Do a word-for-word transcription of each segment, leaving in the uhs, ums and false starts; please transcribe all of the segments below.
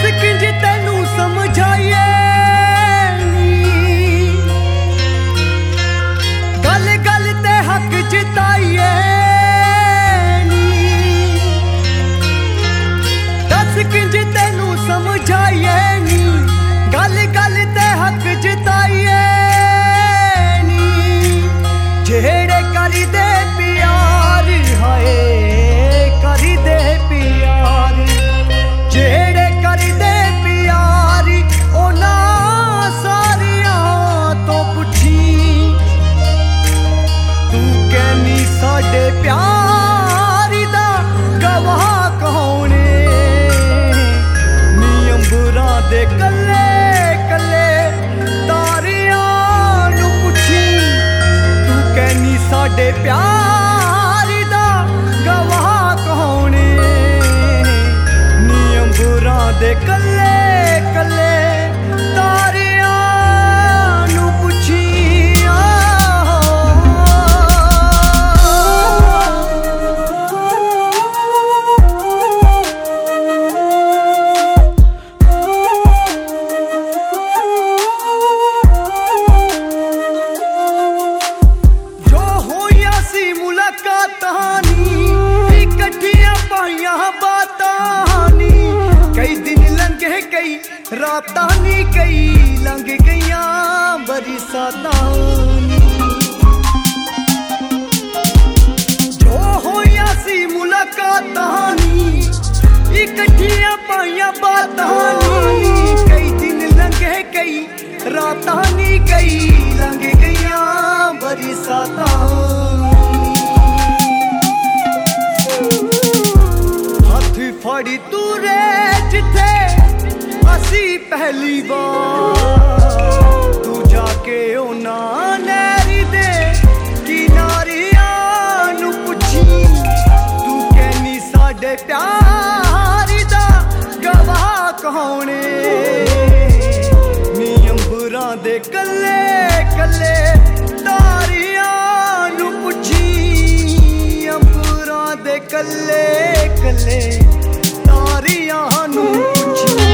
किंज तेनू समझाइए गल गल ते हक जिताइए दस किंज तेनू समझाइए नी गल गल ते हक जिताइए नी जेड़े करी दे प्यार हाय करी दे प्यार जेड़े करी दे प्यार ओना सारियां तो पुछी तू कहनी साडे प्यार दा गवाह कौन नी अंबरां दे कल्ले कल्ले तारियां नू पुछी तू कहनी साडे प्यार दा गवाह कौन नी अंबरां दे कल्ले कल्ले तारियां नू पुछी रातां नी कई लंघ गईयां बरसातां जो होया सी मुलाकातां नी इकट्ठियां पाइयां बातां नी कई दिन लंघे कई रातां नी कई लंघ गईयां बरसातां हथ फड़ी तुरे जिथे असी पहली बार तू जाके ओना नैरी दे किनारियां नू पुछी तू कहनी साडे प्यार दा गवाह कौन नी अंबरां दे कल्ले कल्ले तारियां नू पुछी अंबरां दे कल्ले कल्ले तारियां नू पुछी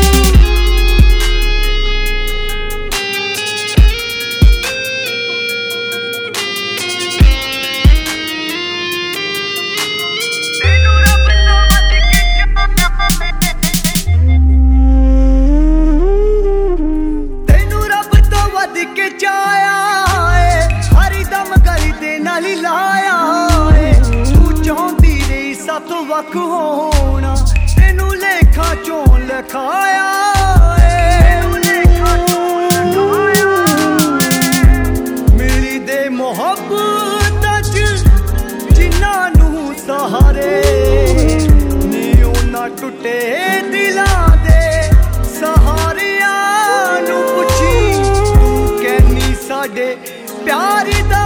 वख होना तेनू लेखा चों लिखाया मिली दे मोहब्बत जिन्हां नू सहारे नी ओना टुटे दिलां दे सहारियां नू पुछी तू कहनी साडे प्यार दा